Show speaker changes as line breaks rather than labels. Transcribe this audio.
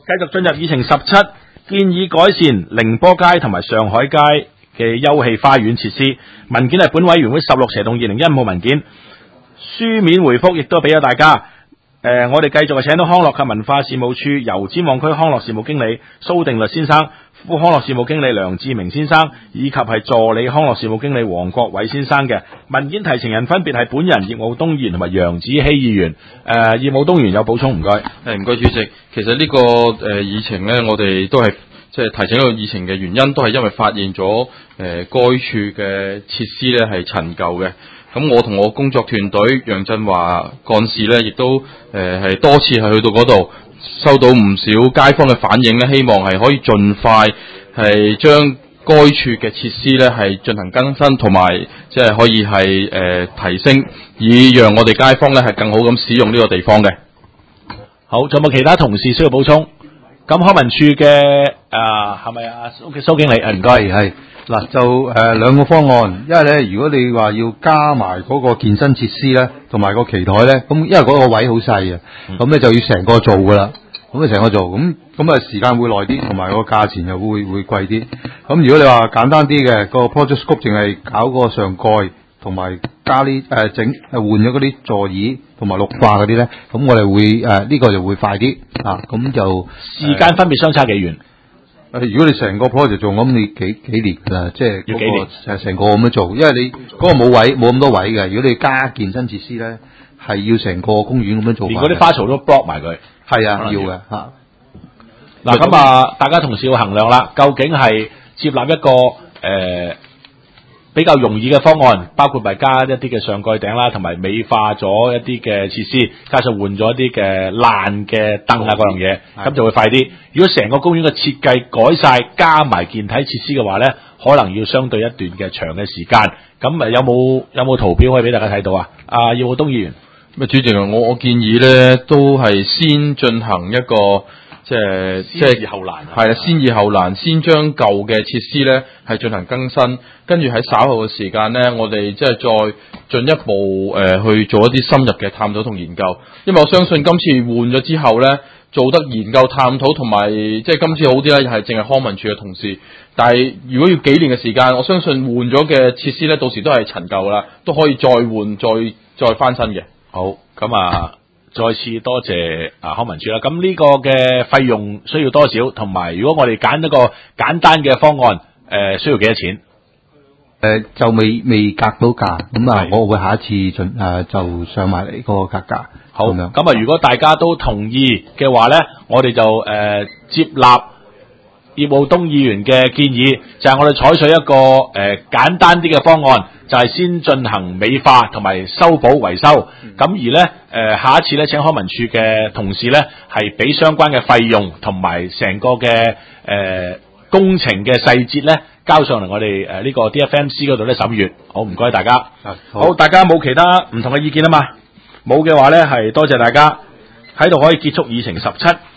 繼續進入議程17，建議改善寧波街同埋上海街嘅休憩花園設施。文件係本委員會16/2015號文件，書面回覆亦都俾咗大家。我哋繼續請到康樂及文化事務處油尖旺區康樂事務經理蘇定律先生、副康樂事務經理梁志明先生，以及係助理康樂事務經理黃國偉先生嘅。文件提呈人分別係本人葉傲東議員同埋楊子希議員。葉傲東議員有補充唔該？
唔該主席，其實呢個議程呢，我哋都係即係提請呢個議程嘅原因，都係因為發現咗該處嘅設施呢係陳舊嘅。咁我同我工作團隊楊振華幹事呢，亦都係多次係去到嗰度，收到唔少街坊嘅反映呢，希望係可以盡快係將該處嘅設施呢係進行更新，同埋即係可以係提升，以讓我哋街坊呢係更好咁使用呢個地方嘅。
好，仲有冇其他同事需要補充？咁康文署嘅係咪蘇經理？唔該，
係嗱，就兩個方案，因為咧，如果你話要加埋嗰個健身設施咧，同埋個棋台咧，咁因為嗰個位好細啊，咁咧就要成個做噶啦，咁啊成個做，咁啊時間會耐啲，同埋個價錢又會貴啲。咁如果你話簡單啲嘅，個 project scope 淨係搞個上蓋，同埋加啲換咗嗰啲座椅同埋綠化嗰啲咧，咁我哋會呢個就會快啲啊，咁就
時間分別相差幾遠？
如果你成個 project 做，咁你幾年㗎啦，即係
要幾年
成個咁樣做，因為你嗰個冇咁多位嘅。如果你加健身設施咧，係要成個公園咁樣做。
連嗰啲花槽都 block 埋佢。
係啊，要嘅嚇。
嗱咁大家同時要衡量啦，究竟係接納一個比較容易嘅方案，包括咪加一啲嘅上蓋頂啦，同埋美化咗一啲嘅設施，加上換咗一啲嘅爛嘅燈啊嗰樣嘢，咁就會快啲。如果成個公園嘅設計改晒，加埋健體設施嘅話咧，可能要相對一段嘅長嘅時間。咁有冇圖表可以俾大家睇到啊？葉傲東議員，
主席，我建議咧都係先進行一個。即係
易後難，
係啦，先易後難，先將舊嘅設施咧係進行更新，跟住喺稍後嘅時間咧，我哋即係再進一步去做一啲深入嘅探討同研究。因為我相信今次換咗之後咧，做得研究探討同埋即係今次好啲咧，係淨係康文署嘅同事。但係如果要幾年嘅時間，我相信換咗嘅設施咧，到時都係陳舊啦，都可以再換再翻新嘅。
好，咁再次多謝康文署啦。咁呢個嘅費用需要多少？同埋如果我哋揀一個簡單嘅方案，需要幾多錢？
就未格到價，咁我會下一次就上埋嚟個價格。
好，咁如果大家都同意嘅話咧，我哋就接納葉傲東議員嘅建議，就係我哋採取一個簡單啲嘅方案，就係先進行美化同埋修補維修。咁而咧下一次咧，請康文署嘅同事咧係俾相關嘅費用同埋成個嘅工程嘅細節咧交上嚟我哋呢個 DFMC 嗰度咧審閱。好，唔該大家。好，大家冇其他唔同嘅意見啊嘛？冇嘅話咧係多謝大家喺度可以結束議程17。